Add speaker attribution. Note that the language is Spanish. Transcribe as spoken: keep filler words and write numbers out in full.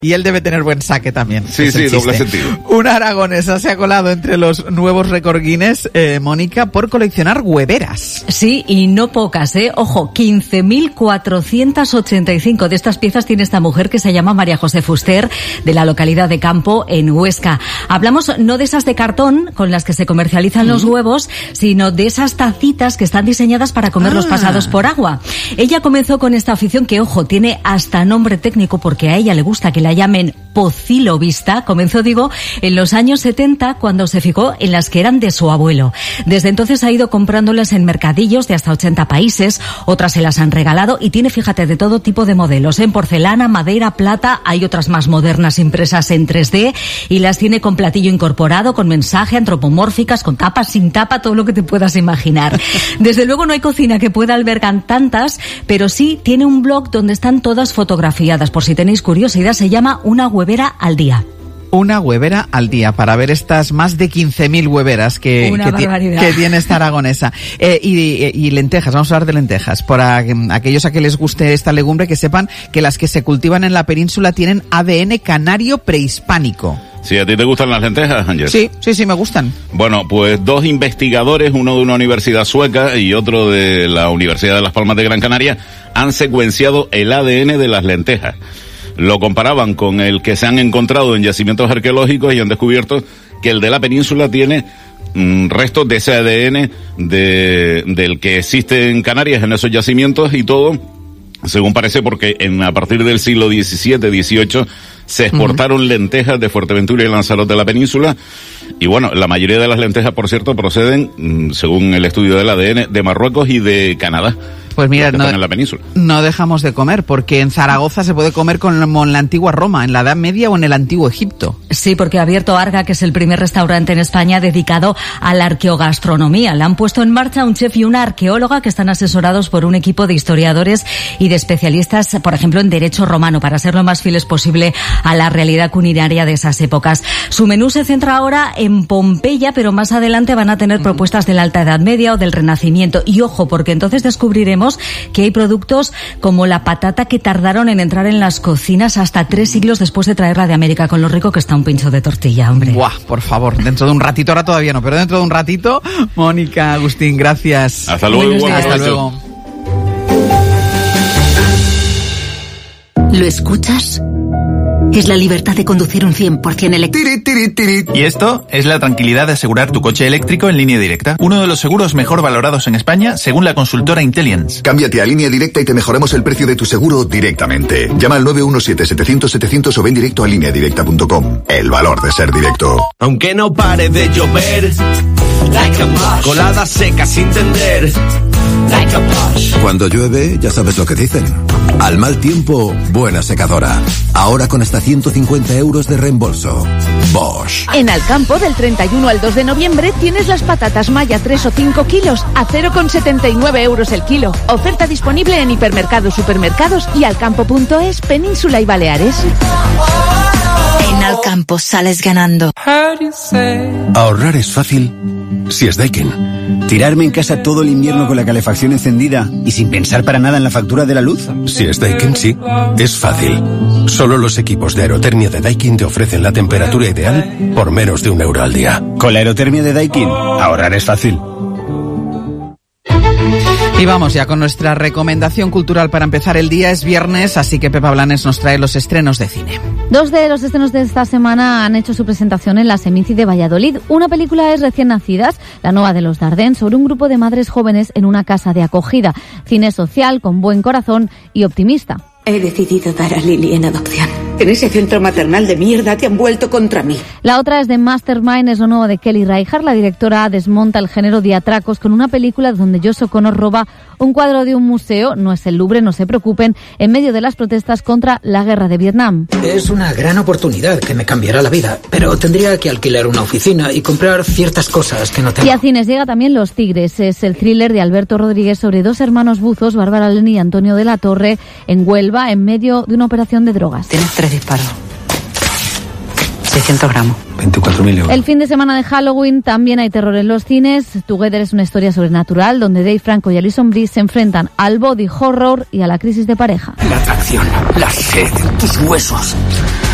Speaker 1: Y él debe tener buen saque también.
Speaker 2: Sí, sí, doble sentido.
Speaker 1: Una aragonesa se ha colado entre los nuevos récord Guinness, eh, Mónica, por coleccionar hueveras.
Speaker 3: Sí, y no pocas, ¿eh? Ojo, quince mil cuatrocientas ochenta y cinco de estas piezas tiene esta mujer que se llama María José Fuster, de la localidad de Campo, en Huesca. Hablamos no de esas de cartón con las que se comercializan los huevos, sino de esas tacitas que están diseñadas para comerlos ah. pasados por agua. Ella comenzó con esta afición que, ojo, tiene hasta nombre técnico porque a ella le gusta que la llamen pocilovista. Comenzó, digo, en los años setenta, cuando se fijó en las que eran de su abuelo. Desde entonces ha ido comprándolas en mercadillos de hasta ochenta países, otras se las han regalado y tiene, fíjate, de todo tipo de modelos, en porcelana, madera, plata, hay otras más modernas impresas en tres D y las tiene con platillo incorporado, con mensaje, antropomórficas, con tapa, sin tapa, todo lo que te puedas imaginar. Desde luego no hay cocina que pueda albergar tantas, pero sí tiene un blog donde están todas fotografiadas. Por si tenéis curiosidad, se llama Una huevera al día.
Speaker 1: Una huevera al día, para ver estas más de quince mil hueveras que, que, ti, que tiene esta aragonesa. Eh, y, y lentejas, vamos a hablar de lentejas. Para aquellos a que les guste esta legumbre, que sepan que las que se cultivan en la península tienen A D N canario prehispánico.
Speaker 2: Sí, ¿a ti te gustan las lentejas, Ángel?
Speaker 1: Sí, sí, sí, me gustan.
Speaker 2: Bueno, pues dos investigadores, uno de una universidad sueca y otro de la Universidad de Las Palmas de Gran Canaria, han secuenciado el A D N de las lentejas. Lo comparaban con el que se han encontrado en yacimientos arqueológicos y han descubierto que el de la península tiene mm, restos de ese A D N de, del que existe en Canarias, en esos yacimientos y todo, según parece, porque en, a partir del siglo diecisiete, dieciocho se exportaron uh-huh. lentejas de Fuerteventura y Lanzarote de la península. Y bueno, la mayoría de las lentejas, por cierto, proceden, según el estudio del A D N, de Marruecos y de Canadá.
Speaker 1: Pues mira, no, en la península. no dejamos de comer, porque en Zaragoza se puede comer como en la antigua Roma, en la Edad Media o en el antiguo Egipto.
Speaker 3: Sí, porque ha abierto Arga, que es el primer restaurante en España dedicado a la arqueogastronomía. La han puesto en marcha un chef y una arqueóloga que están asesorados por un equipo de historiadores y de especialistas, por ejemplo, en derecho romano, para ser lo más fieles posible a la realidad culinaria de esas épocas. Su menú se centra ahora en Pompeya, pero más adelante van a tener mm. propuestas de la Alta Edad Media o del Renacimiento. Y ojo, porque entonces descubriremos que hay productos como la patata que tardaron en entrar en las cocinas hasta tres siglos después de traerla de América, con lo rico que está un pincho de tortilla, hombre.
Speaker 1: Buah, por favor, dentro de un ratito, ahora todavía no, pero dentro de un ratito. Mónica, Agustín, gracias.
Speaker 2: Hasta luego.
Speaker 1: Hasta luego.
Speaker 4: ¿Lo escuchas? Es la libertad de conducir un cien por ciento eléctrico.
Speaker 5: Y esto es la tranquilidad de asegurar tu coche eléctrico en Línea Directa. Uno de los seguros mejor valorados en España, según la consultora Intellience.
Speaker 6: Cámbiate a Línea Directa y te mejoramos el precio de tu seguro directamente. Llama al nueve uno siete, setecientos, setecientos o ven directo a línea directa punto com. El valor de ser directo.
Speaker 7: Aunque no pare de llover, like a colada seca sin tender, like a
Speaker 8: Cuando llueve, ya sabes lo que dicen. Al mal tiempo, buena secadora. Ahora con hasta ciento cincuenta euros de reembolso. Bosch.
Speaker 9: En Alcampo, del treinta y uno al dos de noviembre, tienes las patatas Maya tres o cinco kilos a cero coma setenta y nueve euros el kilo. Oferta disponible en hipermercados, supermercados y alcampo punto es, Península y Baleares.
Speaker 4: En Alcampo sales ganando.
Speaker 8: Ahorrar es fácil si es Daikin.
Speaker 10: ¿Tirarme en casa todo el invierno con la calefacción encendida y sin pensar para nada en la factura de la luz?
Speaker 8: Si es Daikin, sí. Es fácil. Solo los equipos de aerotermia de Daikin te ofrecen la temperatura ideal por menos de un euro al día.
Speaker 10: Con la aerotermia de Daikin, ahorrar es fácil.
Speaker 1: Y vamos ya con nuestra recomendación cultural para empezar el día. Es viernes, así que Pepa Blanes nos trae los estrenos de cine.
Speaker 11: Dos de los estrenos de esta semana han hecho su presentación en la Seminci de Valladolid. Una película es Recién Nacidas, la nueva de los Dardenne, sobre un grupo de madres jóvenes en una casa de acogida. Cine social, con buen corazón y optimista.
Speaker 12: He decidido dar a Lily en adopción. En ese centro maternal de mierda te han vuelto contra mí.
Speaker 11: La otra es de Mastermind, es lo nuevo de Kelly Reichardt. La directora desmonta el género de atracos con una película donde Josh O'Connor roba un cuadro de un museo, no es el Louvre, no se preocupen, en medio de las protestas contra la guerra de Vietnam.
Speaker 13: Es una gran oportunidad que me cambiará la vida, pero tendría que alquilar una oficina y comprar ciertas cosas que no tengo.
Speaker 11: Y a cines llega también Los Tigres, es el thriller de Alberto Rodríguez sobre dos hermanos buzos, Bárbara Leni y Antonio de la Torre, en Huelva, en medio de una operación de drogas.
Speaker 14: Tienes tres disparos. seiscientos gramos.
Speaker 13: veinticuatro mil euros.
Speaker 11: El fin de semana de Halloween también hay terror en los cines. Together es una historia sobrenatural donde Dave Franco y Alison Brie se enfrentan al body horror y a la crisis de pareja.
Speaker 7: La atracción, la sed, tus huesos.